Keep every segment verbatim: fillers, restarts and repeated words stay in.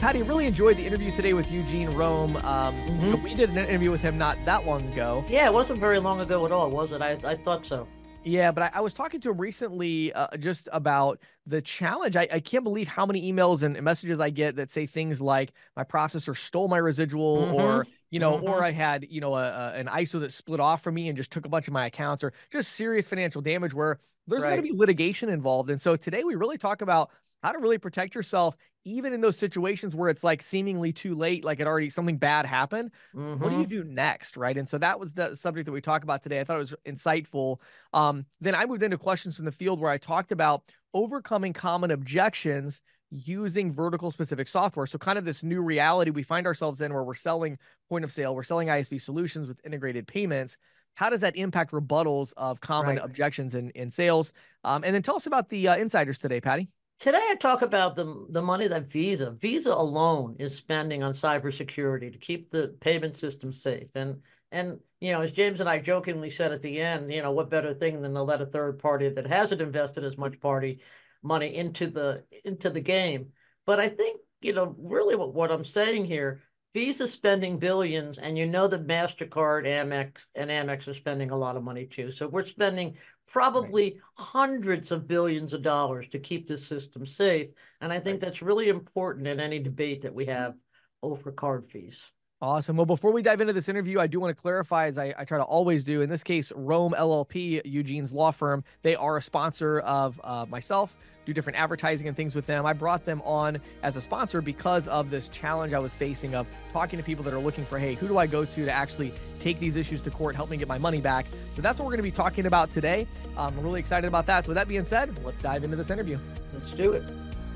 Patty, really enjoyed the interview today with Eugene Rome. Um, Mhm. We did an interview with him not that long ago. Yeah, it wasn't very long ago at all, was it? I, I thought so. Yeah, but I, I was talking to him recently uh, just about the challenge. I, I can't believe how many emails and messages I get that say things like my processor stole my residual, or you Mm-hmm. know, or Mm-hmm. I had you know a, a, an I S O that split off from me and just took a bunch of my accounts, or just serious financial damage where there's going to Right. be litigation involved. And so today we really talk about how to really protect yourself, even in those situations where it's like seemingly too late, like it already something bad happened. What do you Mm-hmm. do next, right? And so that was the subject that we talked about today. I thought it was insightful. Um, then I moved into questions from the field where I talked about overcoming common objections using vertical specific software. So kind of this new reality we find ourselves in where we're selling point of sale, we're selling I S V solutions with integrated payments. How does that impact rebuttals of common Right. objections in, in sales? Um, and then tell us about the uh, insiders today, Patty. Today I talk about the the money that Visa, Visa alone is spending on cybersecurity to keep the payment system safe. And and you know, as James and I jokingly said at the end, you know, what better thing than to let a third party that hasn't invested as much party money into the into the game. But I think, you know, really what, what I'm saying here, Visa spending billions, and you know that MasterCard, Amex, and Amex are spending a lot of money too. So we're spending Right. probably hundreds of billions of dollars to keep this system safe. And I think Right. that's really important in any debate that we have over card fees. Awesome. Well, before we dive into this interview, I do want to clarify, as I, I try to always do, in this case, Rome L L P, Eugene's law firm, they are a sponsor of uh, myself, do different advertising and things with them. I brought them on as a sponsor because of this challenge I was facing of talking to people that are looking for, hey, who do I go to to actually take these issues to court, help me get my money back? So that's what we're going to be talking about today. I'm really excited about that. So with that being said, let's dive into this interview. Let's do it.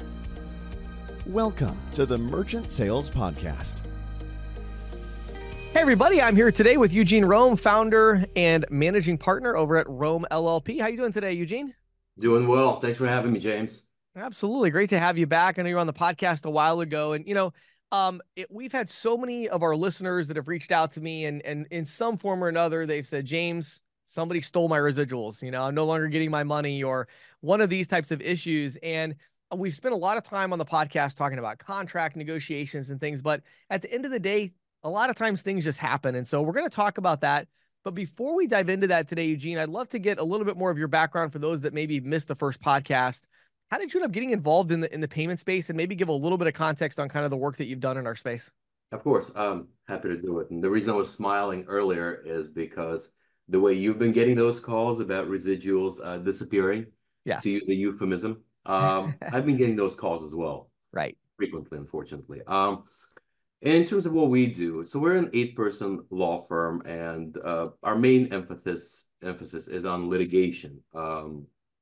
Welcome to the Merchant Sales Podcast. Hey everybody, I'm here today with Eugene Rome, founder and managing partner over at Rome L L P. How you doing today, Eugene? Doing well. Thanks for having me, James. Absolutely. Great to have you back. I know you were on the podcast a while ago, and you know, um, it, we've had so many of our listeners that have reached out to me, and and in some form or another, they've said, James, somebody stole my residuals. You know, I'm no longer getting my money, or one of these types of issues. And we've spent a lot of time on the podcast talking about contract negotiations and things, but at the end of the day, a lot of times things just happen. And so we're going to talk about that. But before we dive into that today, Eugene, I'd love to get a little bit more of your background for those that maybe missed the first podcast. How did you end up getting involved in the in the payment space, and maybe give a little bit of context on kind of the work that you've done in our space? Of course, I'm happy to do it. And the reason I was smiling earlier is because the way you've been getting those calls about residuals uh, disappearing, to Yes. use a euphemism, um, I've been getting those calls as well, Right. frequently, unfortunately. Um, in terms of what we do, so we're an eight-person law firm, and uh, our main emphasis emphasis is on litigation. Um,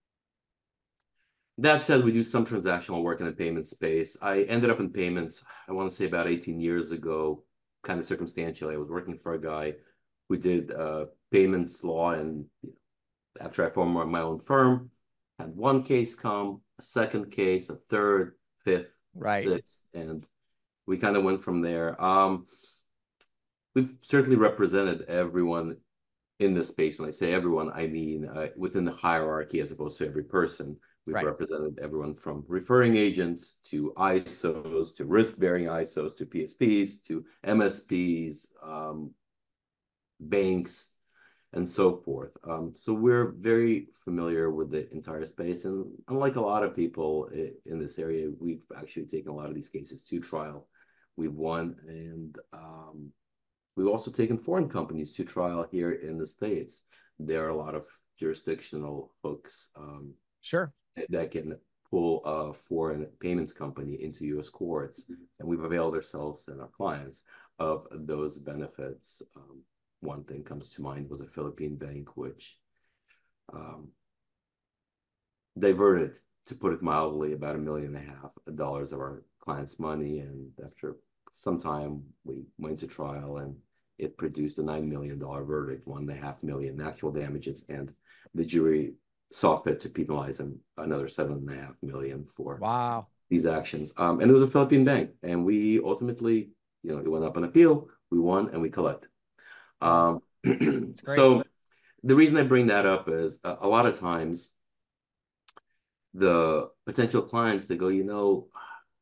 That said, we do some transactional work in the payment space. I ended up in payments, I want to say about eighteen years ago, kind of circumstantially. I was working for a guy who did uh, payments law, and after I formed my own firm, had one case come, a second case, a third, fifth, Right. sixth, and we kind of went from there. Um, we've certainly represented everyone in this space. When I say everyone, I mean uh, within the hierarchy as opposed to every person. We've Right. represented everyone from referring agents to I S Os to risk-bearing I S Os to P S Ps to M S Ps, um, banks, and so forth. Um, so we're very familiar with the entire space. And unlike a lot of people in this area, we've actually taken a lot of these cases to trial. We've won, and um, we've also taken foreign companies to trial here in the States. There are a lot of jurisdictional hooks um, Sure. that can pull a foreign payments company into U S courts, and we've availed ourselves and our clients of those benefits. Um, one thing comes to mind was a Philippine bank, which um, diverted, to put it mildly, about a million and a half dollars of our clients' money. And after some time, we went to trial, and it produced a nine million dollar verdict, one and a half million in actual damages, and the jury saw fit to penalize him another seven and a half million for Wow. these actions. Um, and it was a Philippine bank, and we ultimately, you know, it went up on appeal, we won, and we collected. Wow. Um, It's great. so the reason I bring that up is a, a lot of times the potential clients, they go, you know,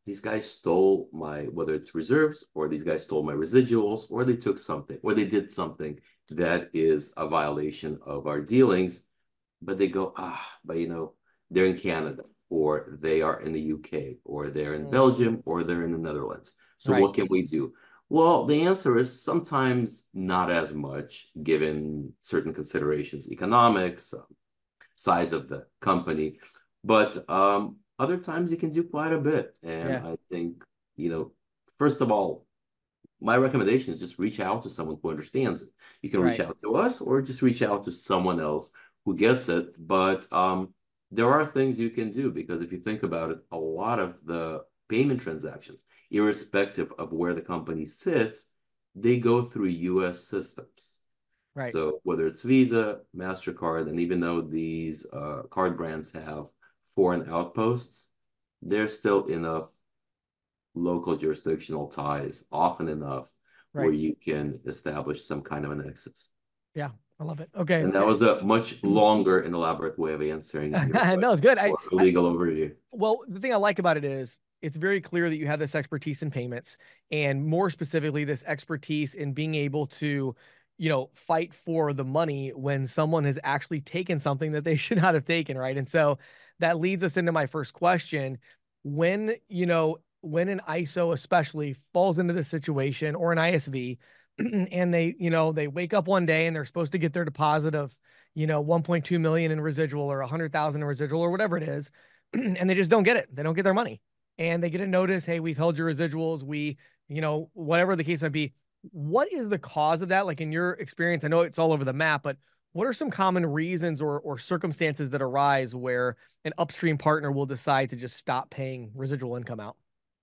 these guys stole my, whether it's reserves or these guys stole my residuals or they took something or they did something that is a violation of our dealings. But they go, ah, but you know, they're in Canada or they are in the U K or they're in Mm. Belgium or they're in the Netherlands. So Right. what can we do? Well, the answer is sometimes not as much given certain considerations, economics, um, size of the company. But um, other times you can do quite a bit. And Yeah. I think, you know, first of all, my recommendation is just reach out to someone who understands it. You can reach Right. out to us or just reach out to someone else who gets it. But um, there are things you can do because if you think about it, a lot of the payment transactions, irrespective of where the company sits, they go through U S systems. Right. So whether it's Visa, MasterCard, and even though these uh, card brands have foreign outposts, there's still enough local jurisdictional ties, often enough, where Right. you can establish some kind of a nexus. Yeah. I love it. Okay. And that was a much longer and elaborate way of answering your question. No, it's good. I, Or a I legal overview. well, the thing I like about it is it's very clear that you have this expertise in payments, and more specifically, this expertise in being able to, you know, fight for the money when someone has actually taken something that they should not have taken, right? And so that leads us into my first question. When, you know, when an I S O especially falls into this situation or an I S V, and they, you know, they wake up one day and they're supposed to get their deposit of, you know, one point two million in residual or one hundred thousand in residual or whatever it is, and they just don't get it. They don't get their money. And they get a notice, hey, we've held your residuals. We, you know, whatever the case might be. What is the cause of that? Like in your experience, I know it's all over the map, but what are some common reasons or or circumstances that arise where an upstream partner will decide to just stop paying residual income out?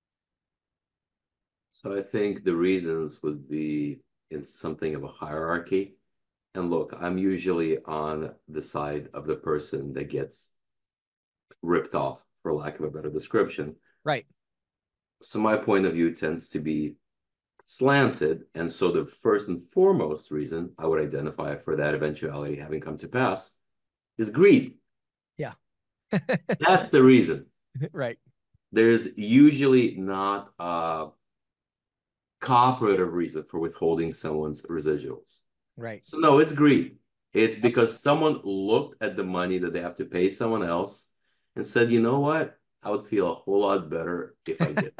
So I think the reasons would be in something of a hierarchy. And look, I'm usually on the side of the person that gets ripped off, for lack of a better description. Right. So my point of view tends to be slanted. And so the first and foremost reason I would identify for that eventuality having come to pass is greed. Yeah. That's the reason. Right. There's usually not a cooperative reason for withholding someone's residuals. Right. So no, it's greed. It's because someone looked at the money that they have to pay someone else and said, you know what? I would feel a whole lot better if I did.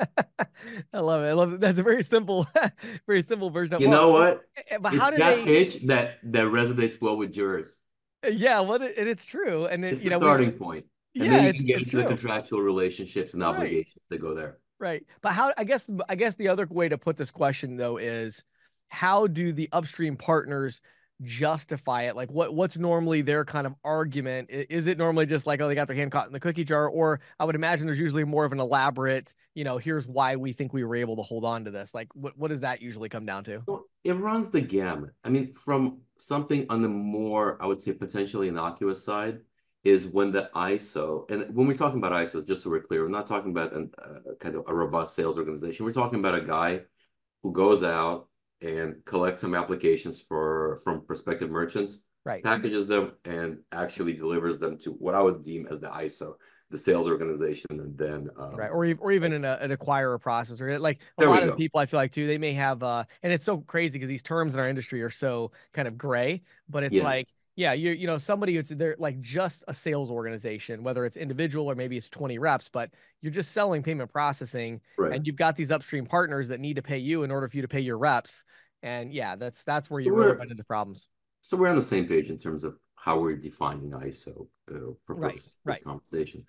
I love it. I love it. That's a very simple, very simple version of You well, know what? But It's how do that they pitch that that resonates well with jurors. Yeah, well, it, and it's true. And it, It's you the know, starting we, point. And yeah, then you it's can get it's into the true. contractual relationships and Right. obligations that go there. Right. But how, I guess, I guess the other way to put this question though is how do the upstream partners justify it? Like what, what's normally their kind of argument? I- Is it normally just like, oh, they got their hand caught in the cookie jar? Or I would imagine there's usually more of an elaborate, you know, here's why we think we were able to hold on to this. Like what, what does that usually come down to? So it runs the gamut. I mean, from something on the more, I would say, potentially innocuous side is when the I S O, and when we're talking about I S Os, just so we're clear, we're not talking about an, uh, kind of a robust sales organization. We're talking about a guy who goes out and collects some applications for from prospective merchants, Right. packages them, and actually delivers them to what I would deem as the I S O, the sales organization, and then um, Right. Or, ev- or even in a, an acquirer processor. Like a There we lot of the go. people I feel like too, they may have, uh, and it's so crazy because these terms in our industry are so kind of gray, but it's Yeah. like, yeah, you you know, somebody who's they're like just a sales organization, whether it's individual or maybe it's twenty reps, but you're just selling payment processing Right. and you've got these upstream partners that need to pay you in order for you to pay your reps. And yeah, that's, that's where So you really we're- run into problems. So we're on the same page in terms of how we're defining I S O uh, for Right, purposes of this right. conversation.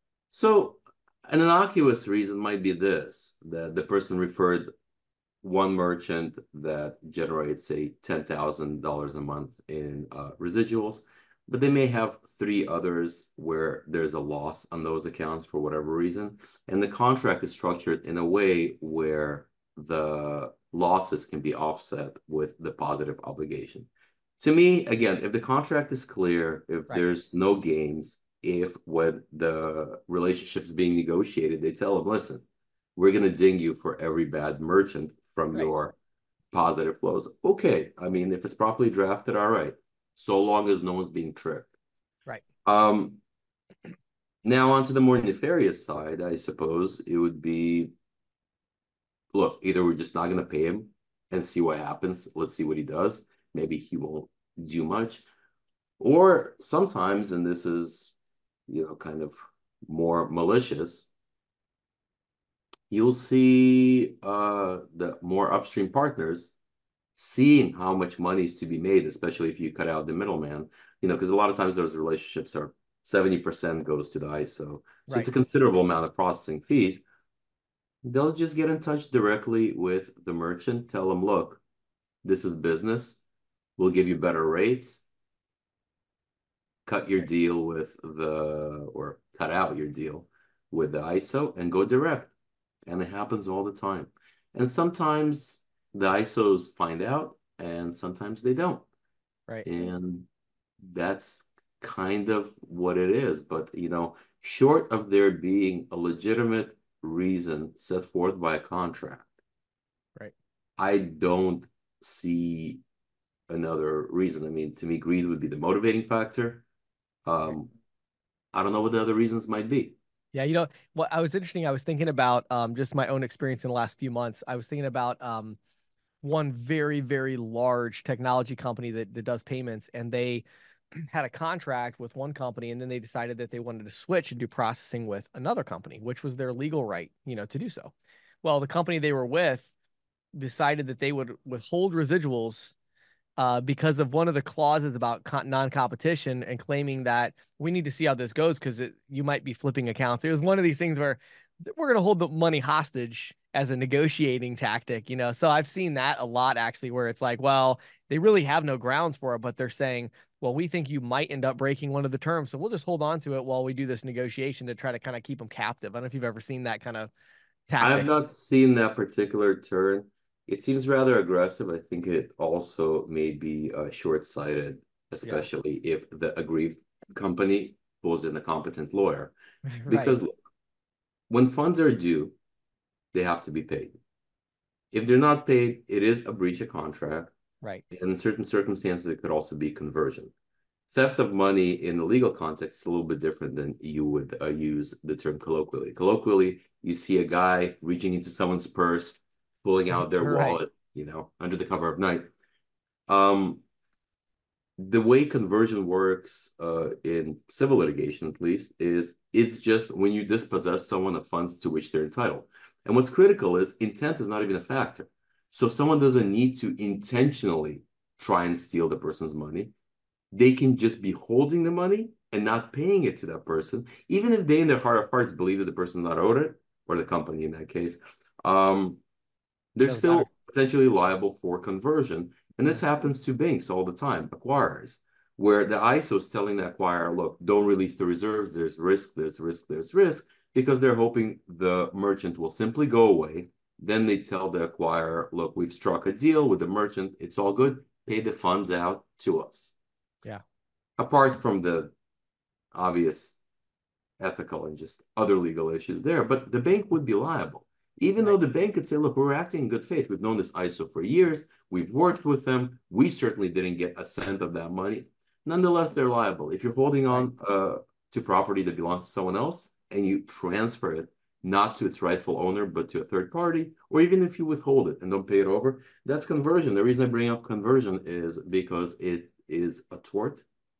So an innocuous reason might be this, that the person referred one merchant that generates, say, ten thousand dollars a month in uh, residuals, but they may have three others where there's a loss on those accounts for whatever reason. And the contract is structured in a way where the losses can be offset with the positive obligation. To me, again, if the contract is clear, if Right. there's no games, if when the relationship's being negotiated, they tell them, listen, we're going to ding you for every bad merchant from Right. your positive flows. Okay. I mean, if it's properly drafted, all right. So long as no one's being tricked. Right. Um, Now, onto the more nefarious side, I suppose it would be, look, either we're just not going to pay him and see what happens. Let's see what he does. Maybe he won't do much. Or sometimes, and this is, you know, kind of more malicious, you'll see uh, the more upstream partners seeing how much money is to be made, especially if you cut out the middleman, you know, because a lot of times those relationships are seventy percent goes to the I S O. So Right. it's a considerable amount of processing fees. They'll just get in touch directly with the merchant, tell them, look, this is business. We'll give you better rates. Cut your deal with the, or cut out your deal with the I S O and go direct. And it happens all the time. And sometimes the I S Os find out and sometimes they don't. Right. And that's kind of what it is. But, you know, short of there being a legitimate reason set forth by a contract, right, I don't see another reason. I mean, to me, greed would be the motivating factor. Um, I don't know what the other reasons might be. Yeah, you know what I was interesting. I was thinking about um, just my own experience in the last few months. I was thinking about um, one very, very large technology company that, that does payments, and they had a contract with one company, and then they decided that they wanted to switch and do processing with another company, which was their legal right, you know, to do so. Well, the company they were with decided that they would withhold residuals uh, because of one of the clauses about co- non-competition, and claiming that we need to see how this goes because you might be flipping accounts. It was one of these things where we're going to hold the money hostage as a negotiating tactic, you know? So I've seen that a lot actually, where it's like, well, they really have no grounds for it, but they're saying, well, we think you might end up breaking one of the terms. So we'll just hold on to it while we do this negotiation to try to kind of keep them captive. I don't know if you've ever seen that kind of I have tactic. not seen that particular turn. It seems rather aggressive. I think it also may be uh, short-sighted, especially yeah. if the aggrieved company pulls in a competent lawyer. Because right. look, when funds are due, they have to be paid. If they're not paid, it is a breach of contract. Right. And in certain circumstances, it could also be conversion. Theft of money in the legal context is a little bit different than you would uh, use the term colloquially. Colloquially, you see a guy reaching into someone's purse, pulling out their right. wallet, you know, under the cover of night. Um, the way conversion works uh, in civil litigation, at least, is it's just when you dispossess someone of funds to which they're entitled. And what's critical is intent is not even a factor. So someone doesn't need to intentionally try and steal the person's money. They can just be holding the money and not paying it to that person, even if they in their heart of hearts believe that the person's not owed it, or the company in that case. Um, they're Doesn't still matter. potentially liable for conversion. And this happens to banks all the time, acquirers, where the I S O is telling the acquirer, look, don't release the reserves. There's risk, there's risk, there's risk, because they're hoping the merchant will simply go away. Then they tell the acquirer, look, we've struck a deal with the merchant. It's all good. Pay the funds out to us. Yeah. Apart from the obvious ethical and just other legal issues there, but the bank would be liable. Even right. though the bank could say, look, we're acting in good faith. We've known this I S O for years. We've worked with them. We certainly didn't get a cent of that money. Nonetheless, they're liable. If you're holding on uh, to property that belongs to someone else and you transfer it, not to its rightful owner, but to a third party, or even if you withhold it and don't pay it over, that's conversion. The reason I bring up conversion is because it is a tort.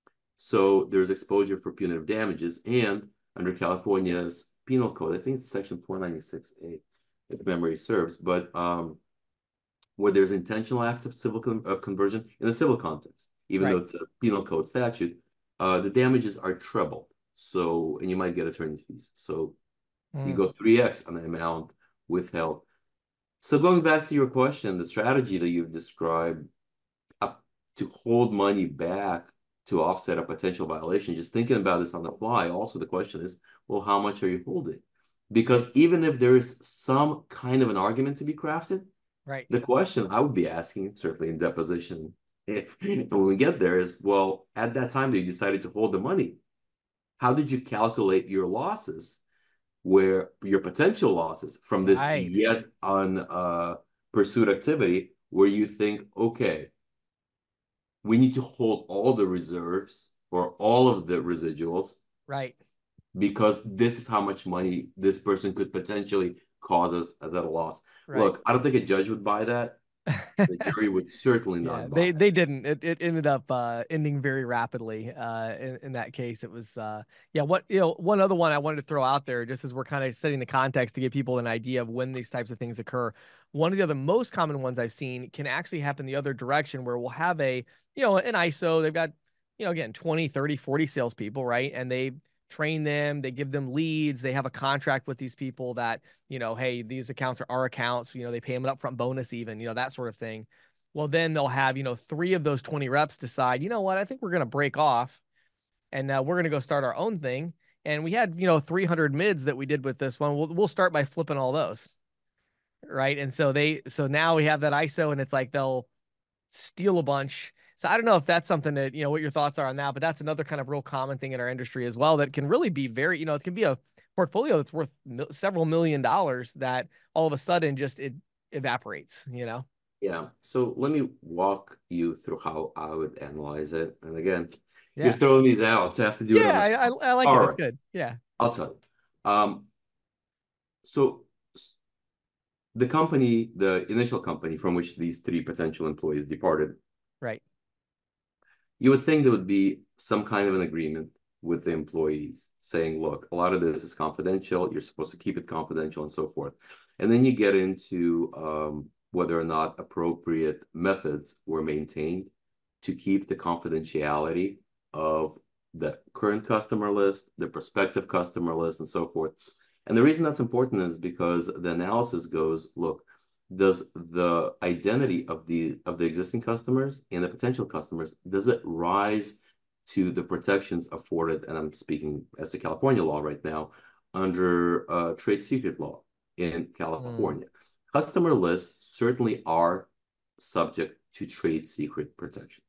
So there's exposure for punitive damages, and under California's penal code, I think it's section four ninety-six A, if memory serves, but um, where there's intentional acts of civil con of conversion in a civil context, even right. though it's a penal code statute, uh, the damages are trebled. So, and you might get attorney fees. So mm. you go three X on the amount withheld. So going back to your question, the strategy that you've described uh, to hold money back to offset a potential violation, just thinking about this on the fly, also the question is, well, how much are you holding? Because even if there is some kind of an argument to be crafted, right? The question I would be asking, certainly in deposition, if when we get there is, well, at that time that you decided to hold the money, how did you calculate your losses, where your potential losses from this right. yet un uh, pursued activity, where you think, okay, we need to hold all the reserves or all of the residuals. Right. because this is how much money this person could potentially cause us as at a loss. Right. Look, I don't think a judge would buy that. The jury would certainly Yeah, not buy they it. they didn't. It it ended up uh, ending very rapidly. Uh, in, in that case, it was uh, yeah. What you know, one other one I wanted to throw out there, just as we're kind of setting the context to give people an idea of when these types of things occur. One of the other most common ones I've seen can actually happen the other direction, where we'll have a you know an I S O. They've got you know again twenty, thirty, forty salespeople, right? And they train them, they give them leads, they have a contract with these people that you know, hey, these accounts are our accounts. You know, they pay them an upfront bonus, even you know that sort of thing. Well, then they'll have, you know, three of those twenty reps decide, you know what, I think we're going to break off and uh, we're going to go start our own thing. And we had, you know, three hundred mids that we did with this one. We'll, we'll start by flipping all those. Right. And so they, so now we have that I S O and it's like they'll steal a bunch. So I don't know if that's something that, you know, what your thoughts are on that, but that's another kind of real common thing in our industry as well that can really be very, you know, it can be a portfolio that's worth mil- several million dollars that all of a sudden just it evaporates, you know? Yeah. So let me walk you through how I would analyze it. And again, Yeah. you're throwing these out, so I have to do it. Yeah, on I, the I, I like All it. right. It's good. Yeah. I'll tell you. Um, so the company, the initial company from which these three potential employees departed, Right. you would think there would be some kind of an agreement with the employees saying, look, a lot of this is confidential. You're supposed to keep it confidential and so forth. And then you get into um, whether or not appropriate methods were maintained to keep the confidentiality of the current customer list, the prospective customer list, and so forth. And the reason that's important is because the analysis goes, look, does the identity of the of the existing customers and the potential customers, does it rise to the protections afforded, and I'm speaking as a California law right now, under uh, trade secret law in California. Mm. Customer lists certainly are subject to trade secret protections.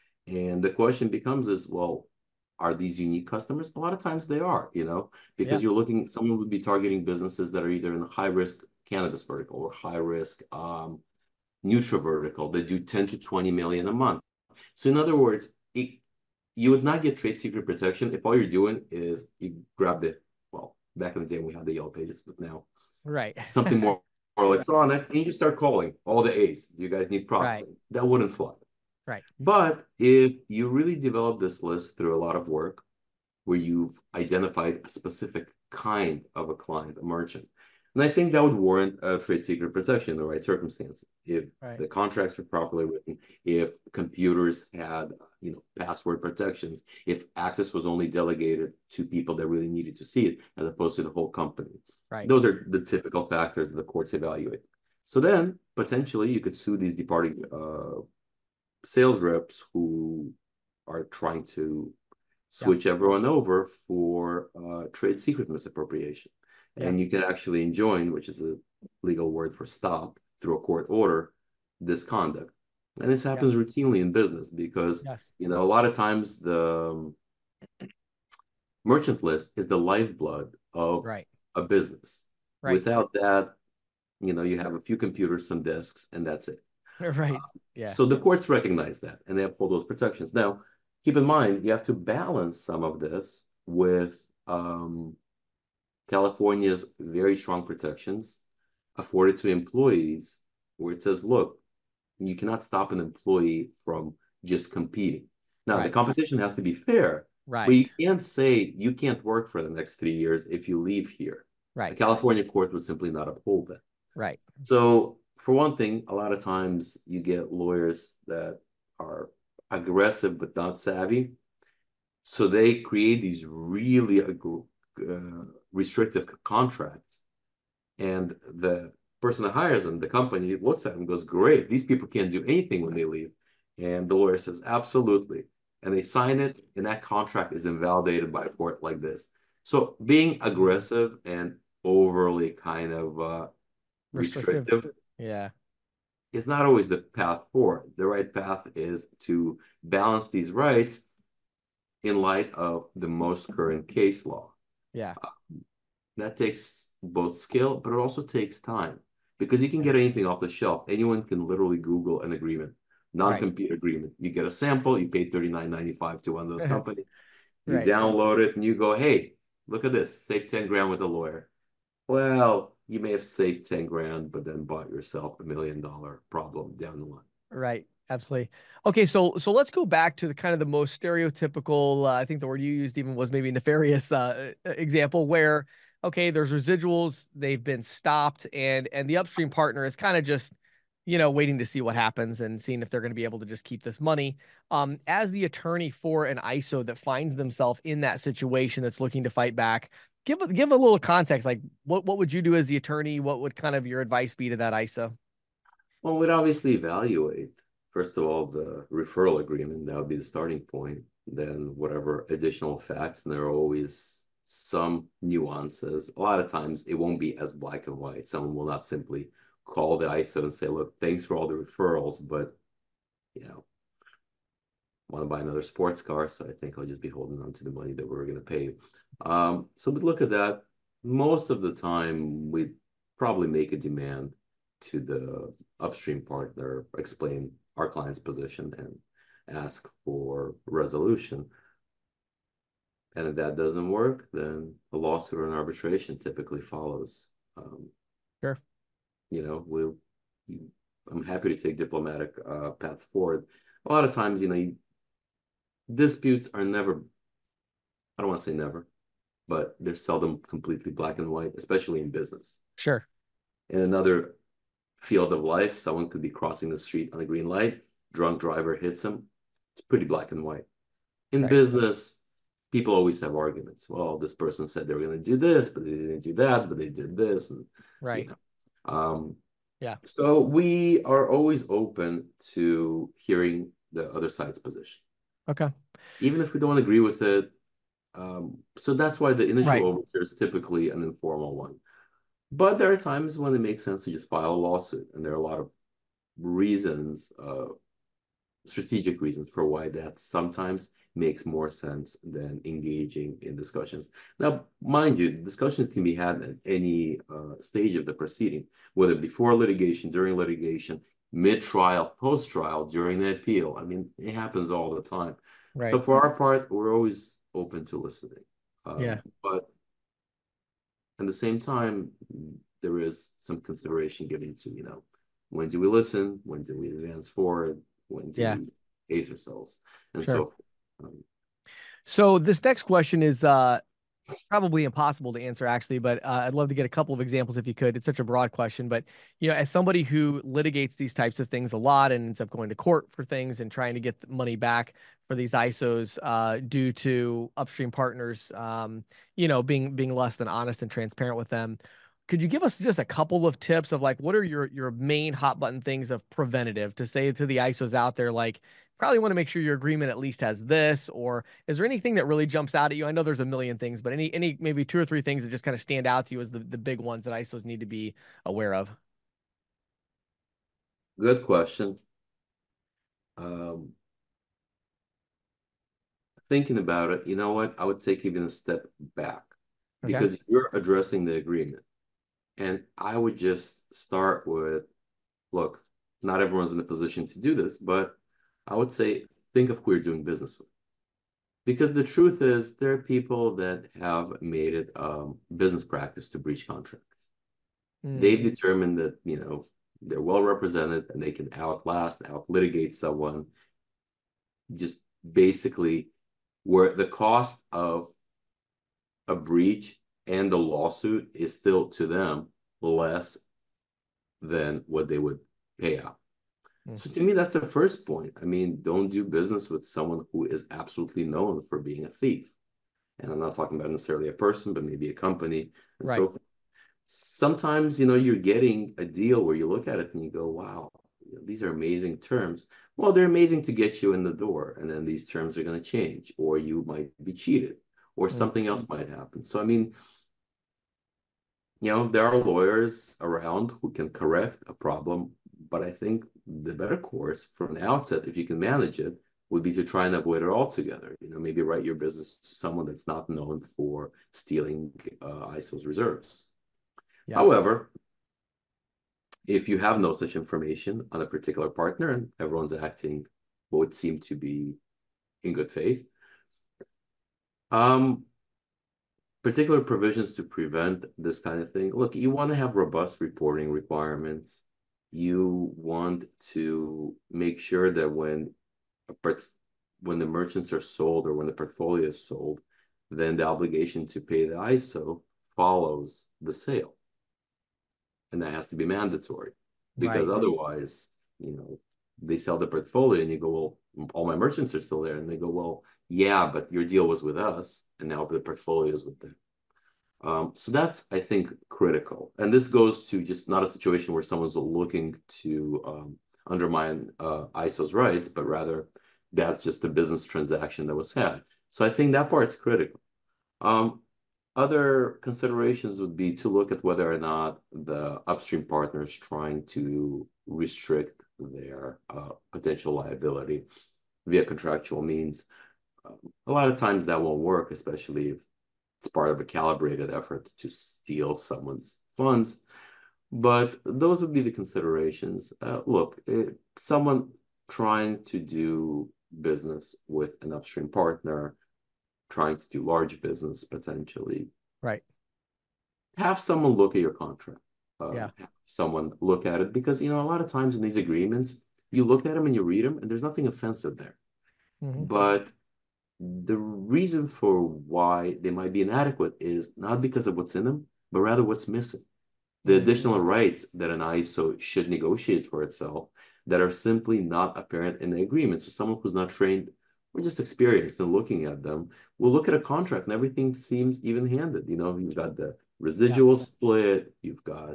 And the question becomes is, well, are these unique customers? A lot of times they are, you know, because yeah. you're looking, someone would be targeting businesses that are either in the high risk cannabis vertical or high risk um, Nutra vertical that do ten to twenty million a month. So in other words, it, you would not get trade secret protection if all you're doing is you grab the, well, back in the day we had the yellow pages, but now right something more, more electronic, and you just start calling all the A's. Do you guys need processing? Right. That wouldn't fly. Right. But if you really develop this list through a lot of work where you've identified a specific kind of a client, a merchant, and I think that would warrant a trade secret protection in the right circumstances. If right. the contracts were properly written, if computers had, you know, password protections, if access was only delegated to people that really needed to see it, as opposed to the whole company. Right. Those are the typical factors that the courts evaluate. So then, potentially, you could sue these departing uh, sales reps who are trying to switch yeah. everyone over for uh, trade secret misappropriation. Yeah. And you can actually enjoin, which is a legal word for stop, through a court order, this conduct. And this happens yeah. routinely in business because, yes. you know, a lot of times the um, merchant list is the lifeblood of right. a business. Right. Without that, you know, you have a few computers, some desks, and that's it. Right. Uh, yeah. So the courts recognize that and they uphold those protections. Now, keep in mind, you have to balance some of this with um, California's very strong protections afforded to employees, where it says, look, you cannot stop an employee from just competing. Now, right. the competition has to be fair, right. but you can't say you can't work for the next three years if you leave here. Right. The California court would simply not uphold that. Right. So, for one thing, a lot of times you get lawyers that are aggressive but not savvy. So they create these really uh, restrictive contracts. And the person that hires them, the company, looks at them and goes, great, these people can't do anything when they leave. And the lawyer says, absolutely. And they sign it, and that contract is invalidated by a court like this. So being aggressive and overly kind of uh, restrictive, restrictive yeah, is not always the path forward. The right path is to balance these rights in light of the most current case law. Yeah. Uh, that takes both skill, but it also takes time, because you can get anything off the shelf. Anyone can literally Google an agreement, non-compete right. agreement. You get a sample, you pay thirty-nine ninety-five to one of those companies. You right. download it and you go, hey, look at this, save ten grand with a lawyer. Well, you may have saved ten grand, but then bought yourself a million dollar problem down the line. Right. Absolutely. Okay. So, so let's go back to the kind of the most stereotypical, uh, I think the word you used even was maybe nefarious, uh, example where, okay, there's residuals, they've been stopped, and, and the upstream partner is kind of just, you know, waiting to see what happens and seeing if they're going to be able to just keep this money. Um, as the attorney for an I S O that finds themselves in that situation, that's looking to fight back, give, give a little context. Like what, what would you do as the attorney? What would kind of your advice be to that I S O? Well, we'd obviously evaluate, first of all, the referral agreement. That would be the starting point. Then whatever additional facts, and there are always some nuances. A lot of times it won't be as black and white. Someone will not simply call the I S O and say, look, thanks for all the referrals, but, you know, want to buy another sports car, so I think I'll just be holding on to the money that we're going to pay. Um, so we'd look at that. Most of the time, we'd probably make a demand to the upstream partner, explain our client's position, and ask for resolution. And if that doesn't work, then a lawsuit or an arbitration typically follows. Um, Sure. You know, we'll. I'm happy to take diplomatic uh, paths forward. A lot of times, you know, you, disputes are never. I don't want to say never, but they're seldom completely black and white, especially in business. Sure. In another field of life, someone could be crossing the street on a green light, drunk driver hits him. It's pretty black and white. In Right. business, people always have arguments. Well, this person said they were going to do this, but they didn't do that, but they did this. And, Right. you know, um, Yeah. So we are always open to hearing the other side's position. Okay. Even if we don't agree with it. Um, so that's why the initial Right. overture is typically an informal one. But there are times when it makes sense to just file a lawsuit, and there are a lot of reasons, uh, strategic reasons for why that sometimes makes more sense than engaging in discussions. Now, mind you, discussions can be had at any uh, stage of the proceeding, whether before litigation, during litigation, mid-trial, post-trial, during the appeal. I mean, it happens all the time. Right. So for our part, we're always open to listening. Um, Yeah. But at the same time, there is some consideration given to, you know, when do we listen? When do we advance forward? When do Yeah. we pace ourselves? And Sure. so um, So this next question is uh, probably impossible to answer, actually, but uh, I'd love to get a couple of examples if you could. It's such a broad question, but you know, as somebody who litigates these types of things a lot and ends up going to court for things and trying to get the money back for these I S Os uh, due to upstream partners, um, you know, being being less than honest and transparent with them. Could you give us just a couple of tips of like what are your your main hot button things of preventative to say to the I S Os out there, like probably want to make sure your agreement at least has this, or is there anything that really jumps out at you? I know there's a million things, but any any maybe two or three things that just kind of stand out to you as the, the big ones that I S Os need to be aware of? good question. Um, thinking about it, you know what? I would take even a step back Okay. because you're addressing the agreement. And I would just start with, look, not everyone's in a position to do this, but I would say, think of who you're doing business with. Because the truth is, there are people that have made it um, business practice to breach contracts. Mm. They've determined that, you know, they're well represented and they can outlast, out litigate someone. Just basically, where the cost of a breach and the lawsuit is still to them less than what they would pay out. Mm. So to me, that's the first point. I mean, don't do business with someone who is absolutely known for being a thief. And I'm not talking about necessarily a person, but maybe a company. And Right. so sometimes, you know, you're getting a deal where you look at it and you go, wow, these are amazing terms. Well, they're amazing to get you in the door. And then these terms are going to change, or you might be cheated, or Mm. something else might happen. So, I mean, you know, there are lawyers around who can correct a problem, but I think the better course from the outset, if you can manage it, would be to try and avoid it altogether. You know, maybe write your business to someone that's not known for stealing uh, I S O's reserves. Yeah. However, if you have no such information on a particular partner and everyone's acting what would seem to be in good faith, um, particular provisions to prevent this kind of thing. Look, you want to have robust reporting requirements. You want to make sure that when a part, when the merchants are sold or when the portfolio is sold, then the obligation to pay the I S O follows the sale. And that has to be mandatory, because Right. otherwise, you know, they sell the portfolio and you go, well, all my merchants are still there. And they go, well, yeah, but your deal was with us and now the portfolio is with them. Um, so that's, I think, critical. And this goes to just not a situation where someone's looking to um, undermine uh, I S O's rights, but rather that's just a business transaction that was had. So I think that part's critical. Um, other considerations would be to look at whether or not the upstream partner is trying to restrict their uh, potential liability via contractual means. Um, a lot of times that won't work, especially if it's part of a calibrated effort to steal someone's funds. But those would be the considerations. Uh, look, it, someone trying to do business with an upstream partner, trying to do large business potentially, Right. have someone look at your contract. Uh, Yeah. have someone look at it, because, you know, a lot of times in these agreements, you look at them and you read them and there's nothing offensive there. Mm-hmm. But the reason for why they might be inadequate is not because of what's in them, but rather what's missing. The Mm-hmm. additional rights that an I S O should negotiate for itself that are simply not apparent in the agreement. So someone who's not trained or just experienced in looking at them will look at a contract and everything seems even-handed. You know, you've got the residual yeah. split, you've got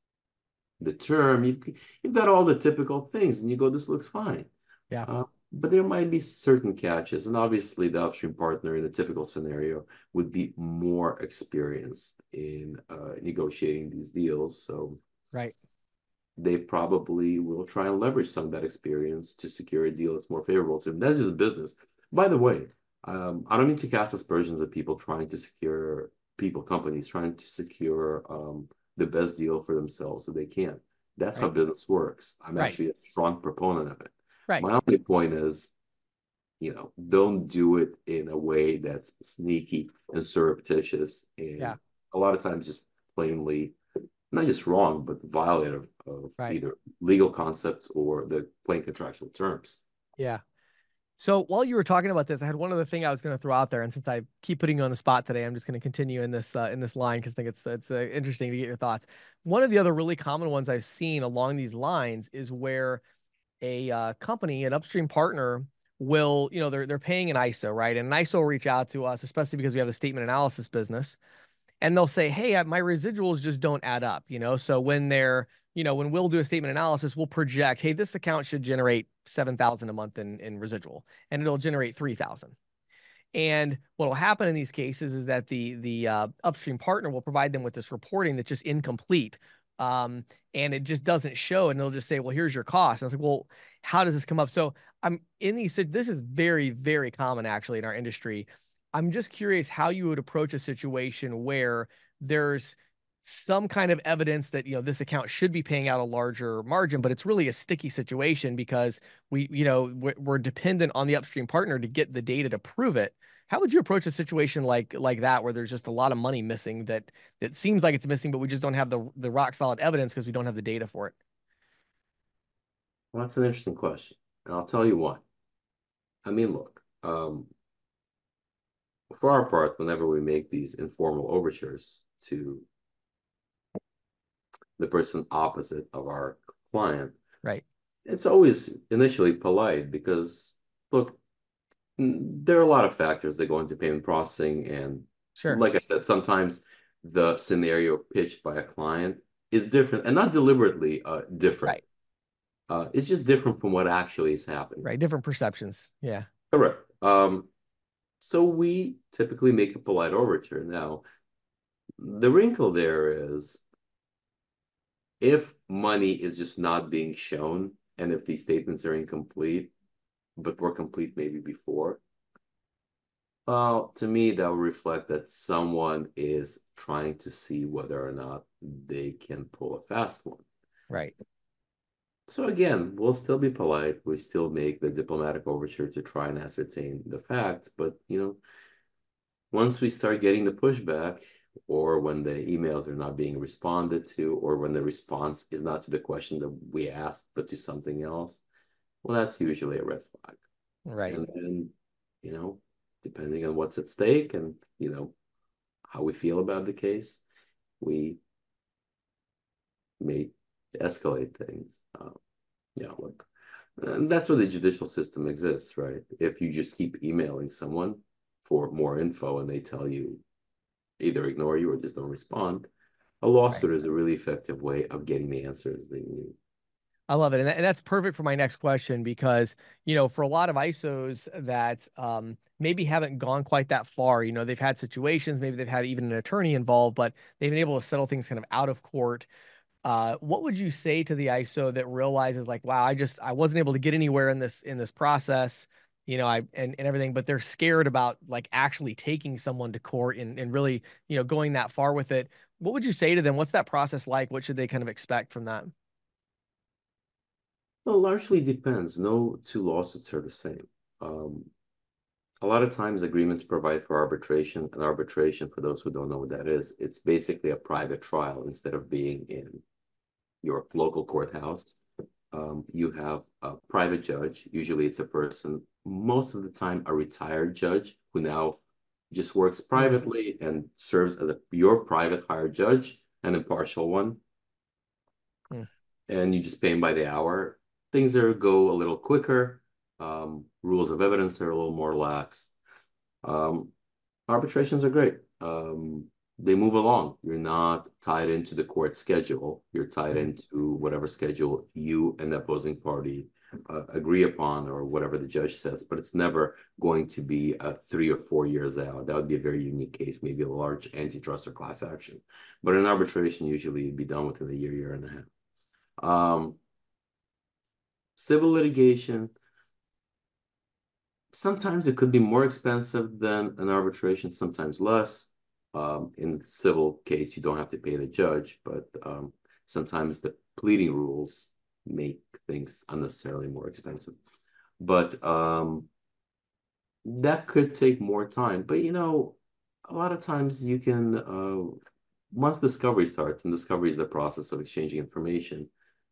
the term, you've, you've got all the typical things, and you go, this looks fine. Yeah. Uh, but there might be certain catches, and obviously the upstream partner in the typical scenario would be more experienced in uh, negotiating these deals. So right. they probably will try and leverage some of that experience to secure a deal that's more favorable to them. That's just business. By the way, um, I don't mean to cast aspersions at people trying to secure, people, companies trying to secure um, the best deal for themselves that they can. That's right. how business works. I'm right. actually a strong proponent of it. Right. My only point is, you know, don't do it in a way that's sneaky and surreptitious, and yeah. a lot of times just plainly not just wrong, but violative of right. either legal concepts or the plain contractual terms. Yeah. So while you were talking about this, I had one other thing I was going to throw out there, and since I keep putting you on the spot today, I'm just going to continue in this uh, in this line because I think it's it's uh, interesting to get your thoughts. One of the other really common ones I've seen along these lines is where a uh, company, an upstream partner, will, you know, they're they're paying an I S O, right? And an I S O will reach out to us, especially because we have the statement analysis business, and they'll say, hey, my residuals just don't add up, you know? So when they're, you know, when we'll do a statement analysis, we'll project, hey, this account should generate seven thousand a month in, in residual, and it'll generate three thousand. And what will happen in these cases is that the, the uh, upstream partner will provide them with this reporting that's just incomplete. Um, and it just doesn't show, and they'll just say, well, here's your cost. And I was like, well, how does this come up? So I'm in these, this is very, very common actually in our industry. I'm just curious how you would approach a situation where there's some kind of evidence that, you know, this account should be paying out a larger margin, but it's really a sticky situation because we, you know, we're, we're dependent on the upstream partner to get the data to prove it. How would you approach a situation like like that, where there's just a lot of money missing that that seems like it's missing, but we just don't have the the rock solid evidence because we don't have the data for it? Well, that's an interesting question, and I'll tell you why. I mean, look, um, for our part, whenever we make these informal overtures to the person opposite of our client, right, it's always initially polite because, look, there are a lot of factors that go into payment processing, and sure, like I said, sometimes the scenario pitched by a client is different, and not deliberately uh, different. right, Uh, it's just different from what actually is happening. right, different perceptions. Yeah, Correct. Um, so we typically make a polite overture. Now, the wrinkle there is if money is just not being shown, and if these statements are incomplete, but were complete maybe before, well, to me, that would reflect that someone is trying to see whether or not they can pull a fast one. right, So again, we'll still be polite. We still make the diplomatic overture to try and ascertain the facts, but, you know, once we start getting the pushback, or when the emails are not being responded to, or when the response is not to the question that we asked, but to something else, well, that's usually a red flag. Right. And then, you know, depending on what's at stake and, you know, how we feel about the case, we may escalate things. Um, yeah, look, and that's where the judicial system exists, right? If you just keep emailing someone for more info and they tell you either ignore you or just don't respond, a lawsuit right. is a really effective way of getting the answers they need. I love it. And, that, and that's perfect for my next question, because, you know, for a lot of I S Os that um, maybe haven't gone quite that far, you know, they've had situations, maybe they've had even an attorney involved, but they've been able to settle things kind of out of court. Uh, what would you say to the I S O that realizes like, wow, I just, I wasn't able to get anywhere in this, in this process, you know, I, and, and everything, but they're scared about like actually taking someone to court and, and really, you know, going that far with it. What would you say to them? What's that process like? What should they kind of expect from that? Well, largely depends. No two lawsuits are the same. Um, a lot of times agreements provide for arbitration, and arbitration, for those who don't know what that is, it's basically a private trial. Instead of being in your local courthouse, um, you have a private judge. Usually it's a person, most of the time a retired judge, who now just works privately mm-hmm. and serves as a your private hired judge, an impartial one. Mm. And you just pay him by the hour. Things there go a little quicker. Um, rules of evidence are a little more lax. Um, arbitrations are great. Um, they move along. You're not tied into the court schedule. You're tied into whatever schedule you and the opposing party uh, agree upon, or whatever the judge says. But it's never going to be uh, three or four years out. That would be a very unique case, maybe a large antitrust or class action. But an arbitration usually would be done within a year, year and a half. Um, Civil litigation, sometimes it could be more expensive than an arbitration, sometimes less. Um, in the civil case, you don't have to pay the judge, but um, sometimes the pleading rules make things unnecessarily more expensive. But um, that could take more time. But, you know, a lot of times you can, uh, once discovery starts, and discovery is the process of exchanging information,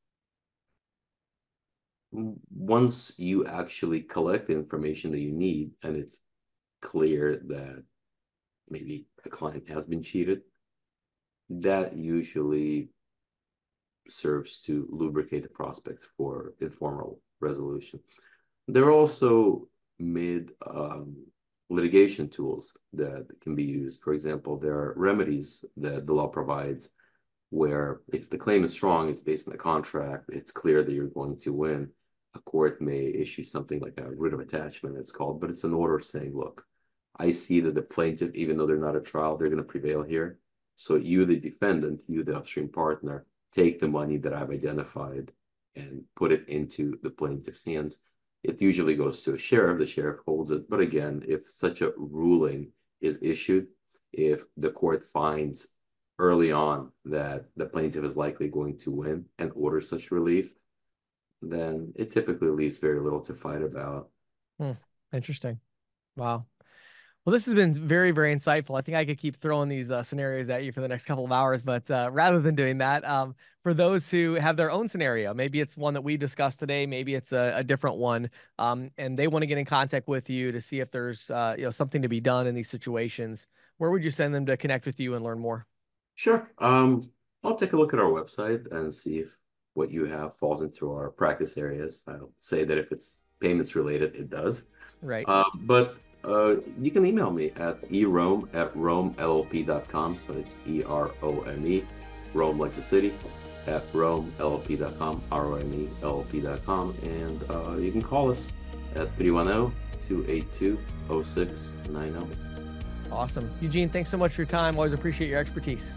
once you actually collect the information that you need and it's clear that maybe a client has been cheated, that usually serves to lubricate the prospects for informal resolution. There are also mid um, litigation tools that can be used. For example, there are remedies that the law provides where if the claim is strong, it's based on the contract, it's clear that you're going to win. A court may issue something like a writ of attachment, it's called, but it's an order saying, look, I see that the plaintiff, even though they're not a trial, they're going to prevail here. So you, the defendant, you, the upstream partner, take the money that I've identified and put it into the plaintiff's hands. It usually goes to a sheriff. The sheriff holds it. But again, if such a ruling is issued, if the court finds early on that the plaintiff is likely going to win and orders such relief, then it typically leaves very little to fight about. Hmm. Interesting. Wow. Well, this has been very, very insightful. I think I could keep throwing these uh, scenarios at you for the next couple of hours, but uh, rather than doing that, um, for those who have their own scenario, maybe it's one that we discussed today, maybe it's a, a different one, um, and they want to get in contact with you to see if there's uh, you know, something to be done in these situations, where would you send them to connect with you and learn more? Sure. Um, I'll take a look at our website and see if what you have falls into our practice areas. I'll say that if it's payments related, it does. Right. Uh, but uh, you can email me at erome at rome L L P dot com. So it's E R O M E, Rome like the city, at rome L L P dot com, R O M E L L P dot com. And uh, you can call us at three one zero, two eight two, zero six nine zero. Awesome. Eugene, thanks so much for your time. Always appreciate your expertise.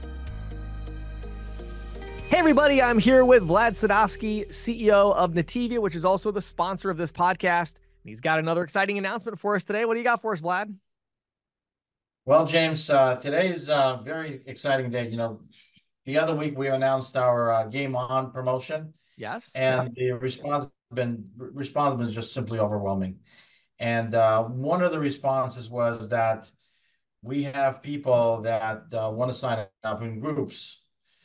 Hey everybody, I'm here with Vlad Sadovsky, C E O of Nativia, which is also the sponsor of this podcast. And he's got another exciting announcement for us today. What do you got for us, Vlad? Well, James, uh, today is a very exciting day. You know, the other week we announced our uh, Game On promotion. Yes. And the response been response was just simply overwhelming. And uh, one of the responses was that we have people that uh, want to sign up in groups.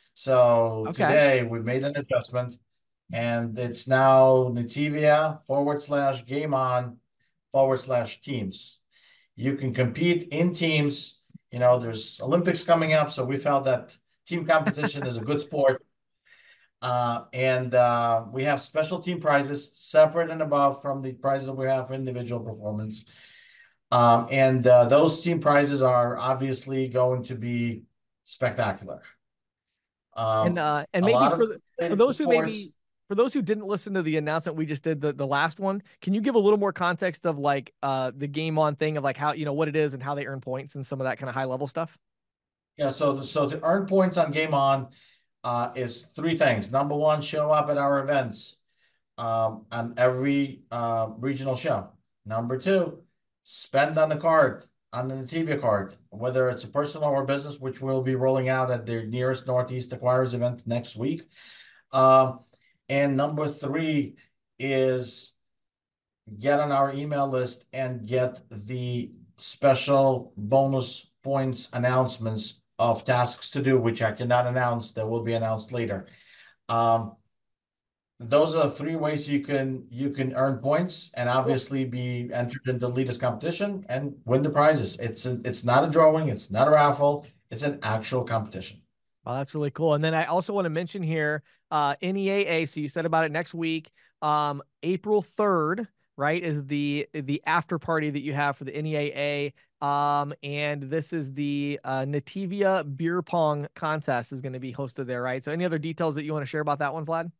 So Okay. today we've made an adjustment, and it's now Nativia forward slash game on forward slash teams. You can compete in teams. You know, there's Olympics coming up, so we felt that team competition is a good sport. Uh, and uh, we have special team prizes separate and above from the prizes that we have for individual performance. Um, and uh, those team prizes are obviously going to be spectacular. Um, And uh, and a maybe lot for of the, for those who sports. maybe for those who didn't listen to the announcement we just did, the the last one, can you give a little more context of like uh the game on thing of like how, you know, what it is and how they earn points and some of that kind of high level stuff? Yeah, so so to earn points on Game On uh, is three things. Number one, show up at our events um, on every uh, regional show. Number two, spend on the card, on the Nativia card, whether it's a personal or business, which we'll be rolling out at the nearest Northeast Acquirers event next week. Um, and number three is get on our email list and get the special bonus points announcements of tasks to do, which I cannot announce, that will be announced later. Um, those are three ways you can you can earn points and obviously be entered into the Leaders competition and win the prizes. It's an, it's not a drawing, it's not a raffle, it's an actual competition. Oh, that's really cool. And then I also want to mention here, uh, N E A A. So you said about it next week, um, April third, right, is the the after party that you have for the N E A A. Um, and this is the uh, Nativia beer pong contest is going to be hosted there, right? So any other details that you want to share about that one, Vlad?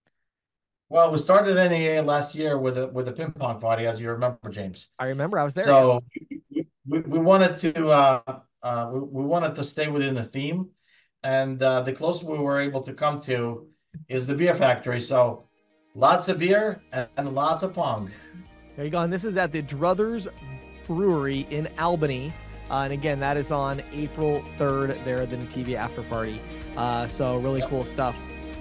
Well, we started N E A A last year with a with a ping pong party, as you remember, James. I remember I was there. So we, we, we wanted to uh, uh, we, we wanted to stay within the theme, and uh, the closest we were able to come to is the beer factory. So lots of beer and, and lots of pong. There you go. And this is at the Druthers Brewery in Albany. Uh, and again, that is on April third there at the Nativia after party. Uh, so really Yep. cool stuff.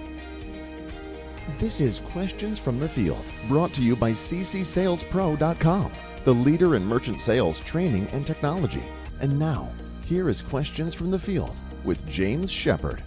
This is Questions from the Field, brought to you by C C Sales Pro dot com, the leader in merchant sales training and technology. And now, here is Questions from the Field with James Shepard.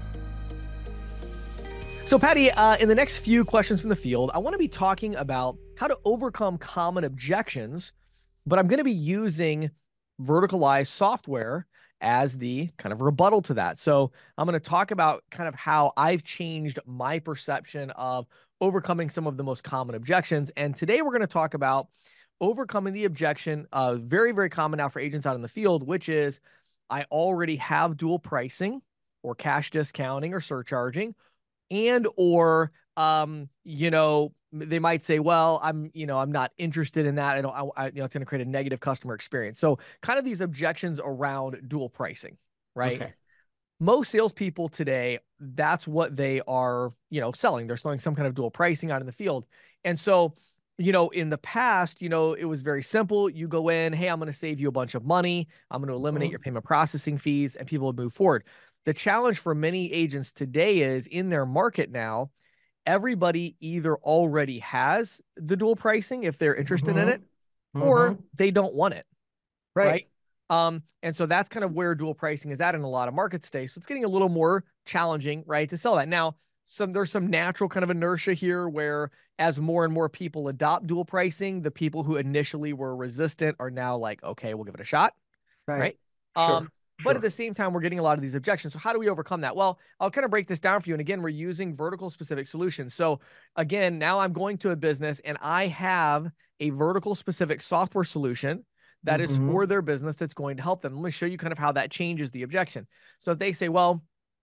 So, Patty, uh, in the next few questions from the field, I want to be talking about how to overcome common objections, but I'm going to be using verticalized software as the kind of rebuttal to that. So I'm going to talk about kind of how I've changed my perception of overcoming some of the most common objections. And today we're going to talk about overcoming the objection, uh, very, very common now for agents out in the field, which is I already have dual pricing or cash discounting or surcharging, and or um you know, they might say, well, I'm you know I'm not interested in that. I don't I, I you know it's going to create a negative customer experience. So kind of these objections around dual pricing, right? Okay. Most salespeople today, that's what they are, you know, selling. They're selling some kind of dual pricing out in the field. And so, you know, in the past, you know, it was very simple. You go in, hey, I'm going to save you a bunch of money. I'm going to eliminate Mhm. your payment processing fees, and people would move forward. The challenge for many agents today is in their market now, everybody either already has the dual pricing if they're interested in it, or Mhm. they don't want it. Right. Right. Um, and so that's kind of where dual pricing is at in a lot of markets today. So it's getting a little more challenging, right, to sell that. Now, some there's some natural kind of inertia here where as more and more people adopt dual pricing, the people who initially were resistant are now like, okay, we'll give it a shot. Right. Right. Sure. Um, but Sure. at the same time, we're getting a lot of these objections. So how do we overcome that? Well, I'll kind of break this down for you. And again, we're using vertical specific solutions. So again, now I'm going to a business and I have a vertical specific software solution that is Mhm. for their business that's going to help them. Let me show you kind of how that changes the objection. So if they say, well,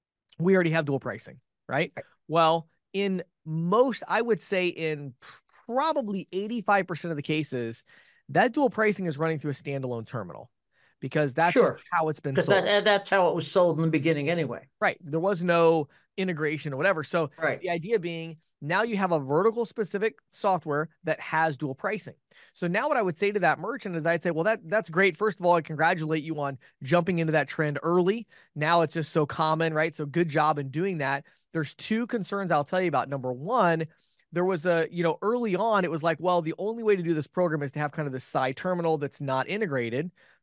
we already have dual pricing, right? Well, in most, I would say in probably eighty-five percent of the cases, that dual pricing is running through a standalone terminal because that's Sure. just how it's been Because sold. that and that's how it was sold in the beginning anyway. Right. There was no integration or whatever. So Right. the idea being now you have a vertical specific software that has dual pricing. So now what I would say to that merchant is I'd say, well, that that's great. First of all, I congratulate you on jumping into that trend early. Now it's just so common, right? So good job in doing that. There's two concerns I'll tell you about. Number one, there was a, you know, early on, it was like, well, the only way to do this program is to have kind of this side terminal that's not integrated.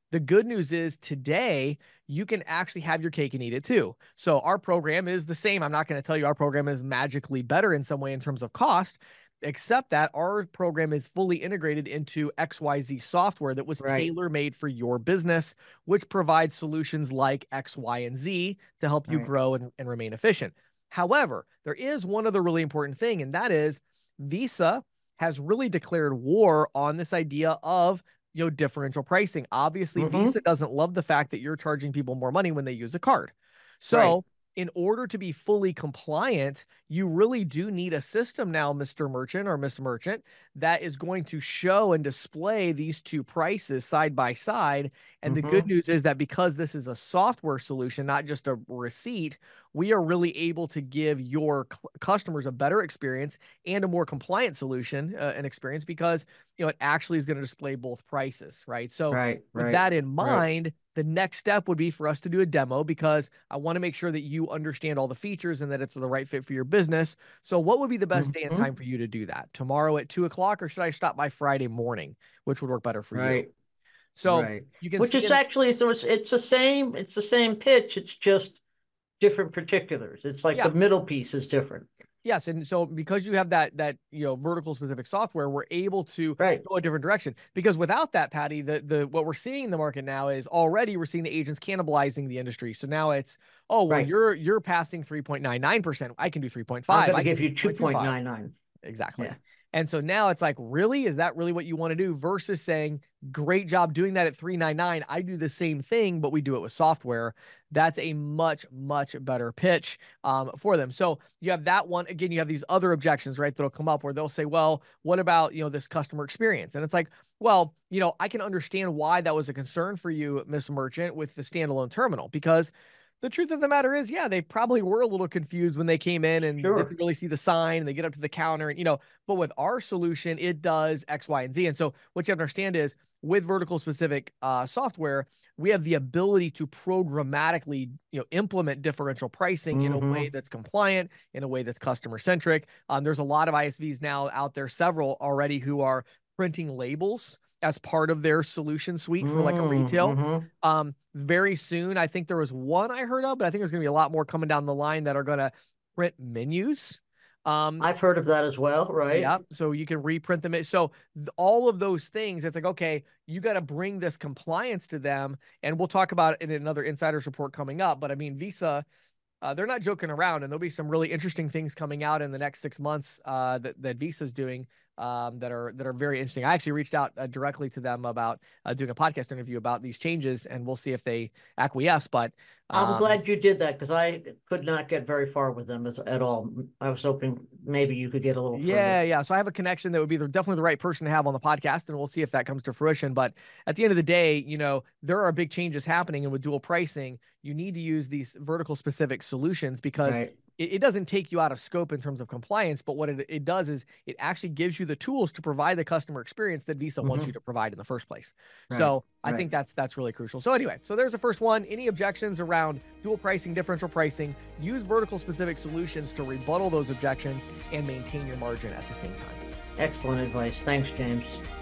The good news is today you can actually have your cake and eat it too. So our program is the same. I'm not going to tell you our program is magically better in some way in terms of cost, except that our program is fully integrated into X Y Z software that was Right. tailor-made for your business, which provides solutions like X, Y, and Z to help you Right. grow and, and remain efficient. However, there is one other really important thing, and that is Visa has really declared war on this idea of, you know, differential pricing. Obviously, Mhm. Visa doesn't love the fact that you're charging people more money when they use a card. So Right. in order to be fully compliant, you really do need a system now, Mister Merchant or Miss Merchant, that is going to show and display these two prices side by side. And the good Mhm. news is that because this is a software solution, not just a receipt, we are really able to give your c- customers a better experience and a more compliant solution, uh, and experience, because, you know, it actually is going to display both prices, right? So Right. with Right. that in Right. mind, the next step would be for us to do a demo, because I want to make sure that you understand all the features and that it's the right fit for your business. So what would be the best day and Mhm. time for you to do that? Tomorrow at two o'clock, or should I stop by Friday morning? Which would work better for you? Right. So Right. you can Which see is in, actually, so it's it's the same, it's the same pitch. It's just different particulars. It's like yeah, the middle piece is different. yes. And so because you have that, that, you know, vertical specific software, we're able to Right. go a different direction. Because without that, Patty, the, the, what we're seeing in the market now is already we're seeing the agents cannibalizing the industry. So now it's, oh, well, Right. you're, you're passing three point nine nine percent. I can do I'm three point five. going to I can give do you two point three point two five. nine nine. Exactly. Yeah. And so now it's like, really, is that really what you want to do? Versus saying, great job doing that at three ninety-nine. I do the same thing, but we do it with software. That's a much, much better pitch um, for them. So you have that one. Again, you have these other objections, right? That'll come up where they'll say, well, what about, you know, this customer experience? And it's like, well, you know, I can understand why that was a concern for you, Miss Merchant, with the standalone terminal, because the truth of the matter is, yeah, they probably were a little confused when they came in and Sure. didn't really see the sign, and they get up to the counter and, you know, but with our solution, it does X, Y, and Z. And so what you have to understand is with vertical specific uh, software, we have the ability to programmatically, you know, implement differential pricing in a way Mhm. that's compliant, in a way that's customer centric. Um, there's a lot of I S Vs now out there, several already, who are printing labels as part of their solution suite for like a retail. Mhm. Um, very soon, I think there was one I heard of, but I think there's going to be a lot more coming down the line that are going to print menus. Um, I've heard of that as well, right? yeah, so you can reprint them. So th- all of those things, it's like, okay, you got to bring this compliance to them, and we'll talk about it in another insider's report coming up. But I mean, Visa, uh, they're not joking around, and there'll be some really interesting things coming out in the next six months uh, that that Visa's doing, um, that are that are very interesting. I actually reached out uh, directly to them about uh, doing a podcast interview about these changes, and we'll see if they acquiesce. But I'm um, glad you did that, because I could not get very far with them as, at all. I was hoping maybe you could get a little yeah, further. yeah. So I have a connection that would be the, definitely the right person to have on the podcast, and we'll see if that comes to fruition. But at the end of the day, you know, there are big changes happening, and with dual pricing, you need to use these vertical specific solutions, because Right. it, it doesn't take you out of scope in terms of compliance, but what it, it does is it actually gives you the tools to provide the customer experience that Visa wants Mhm. you to provide in the first place. Right, So I right. think that's that's really crucial. So anyway, so there's the first one. Any objections around dual pricing, differential pricing? Use vertical specific solutions to rebuttal those objections and maintain your margin at the same time. Excellent advice. Thanks, James.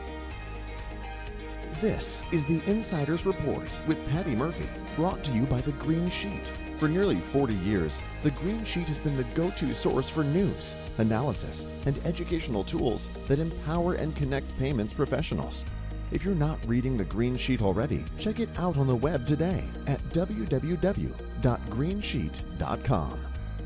This is the Insider's Report with Patty Murphy, brought to you by The Green Sheet. For nearly forty years, The Green Sheet has been the go-to source for news, analysis, and educational tools that empower and connect payments professionals. If you're not reading The Green Sheet already, check it out on the web today at w w w dot green sheet dot com.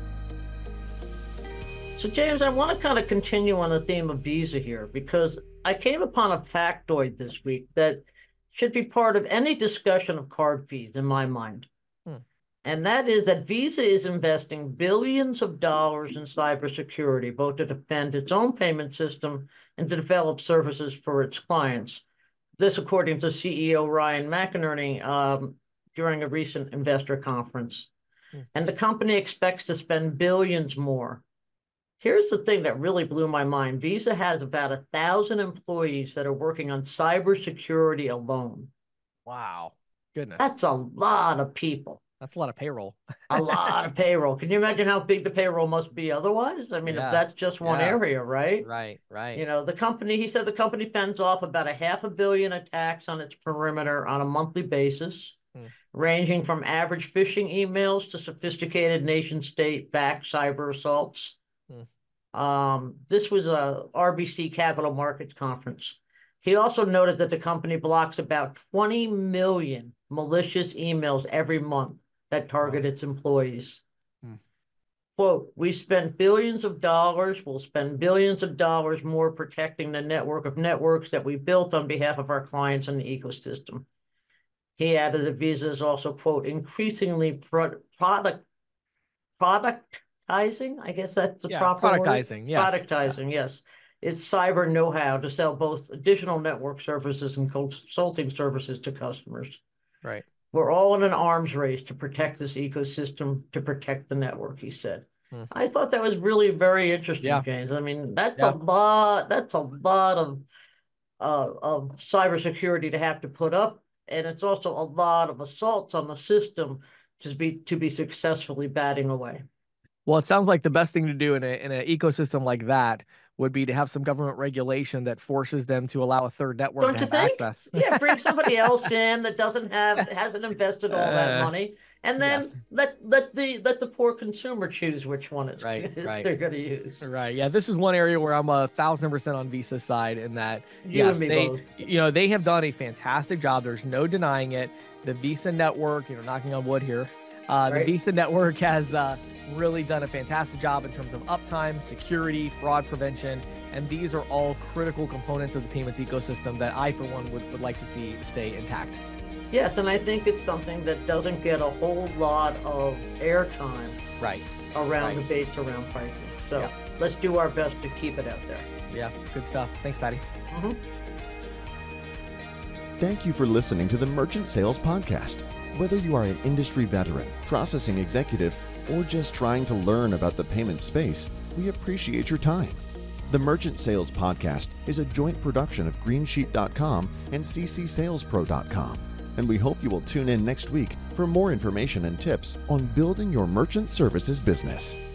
So, James, I want to kind of continue on the theme of Visa here, because I came upon a factoid this week that should be part of any discussion of card fees in my mind. Hmm. And that is that Visa is investing billions of dollars in cybersecurity, both to defend its own payment system and to develop services for its clients. This, according to C E O Ryan McInerney, um, during a recent investor conference. Hmm. And the company expects to spend billions more. Here's the thing that really blew my mind. Visa has about a thousand employees that are working on cybersecurity alone. Wow. Goodness. That's a lot of people. That's a lot of payroll. A lot of payroll. Can you imagine how big the payroll must be otherwise? I mean, Yeah. if that's just one Yeah. area, right? Right, right. You know, the company, he said the company fends off about a half a billion attacks on its perimeter on a monthly basis, Hmm. ranging from average phishing emails to sophisticated nation state backed cyber assaults. Hmm. Um, this was a R B C Capital Markets conference. He also noted that the company blocks about twenty million malicious emails every month that target Wow. its employees. Hmm. Quote, we spend billions of dollars, we'll spend billions of dollars more protecting the network of networks that we built on behalf of our clients and the ecosystem. He added that Visa is also, quote, increasingly pro product productizing, I guess that's the Yeah, proper word. productizing, yes. Productizing, yes. It's cyber know-how to sell both additional network services and consulting services to customers. Right. We're all in an arms race to protect this ecosystem, to protect the network, he said. Hmm. I thought that was really very interesting, Yeah. James. I mean, that's Yeah. a lot, that's a lot of uh, of cybersecurity to have to put up. And it's also a lot of assaults on the system to be to be successfully batting away. Well, it sounds like the best thing to do in a in an ecosystem like that would be to have some government regulation that forces them to allow a third network Don't to you have think? access. Yeah, bring somebody else in that doesn't have hasn't invested all that Uh, money, and then yes. let let the let the poor consumer choose which one it's Right, right. they're going to use. Right. Yeah. This is one area where I'm a thousand percent on Visa's side in that. You yes, and me they, both. you know, they have done a fantastic job. There's no denying it. The Visa network, you know, knocking on wood here. Uh, Right. The Visa network has uh, really done a fantastic job in terms of uptime, security, fraud prevention. And these are all critical components of the payments ecosystem that I, for one, would, would like to see stay intact. Yes, and I think it's something that doesn't get a whole lot of airtime Right. around Right. debates around pricing. So Yeah. let's do our best to keep it out there. Yeah. Good stuff. Thanks, Patty. Mhm. Thank you for listening to the Merchant Sales Podcast. Whether you are an industry veteran, processing executive, or just trying to learn about the payment space, we appreciate your time. The Merchant Sales Podcast is a joint production of green sheet dot com and c c sales pro dot com, and we hope you will tune in next week for more information and tips on building your merchant services business.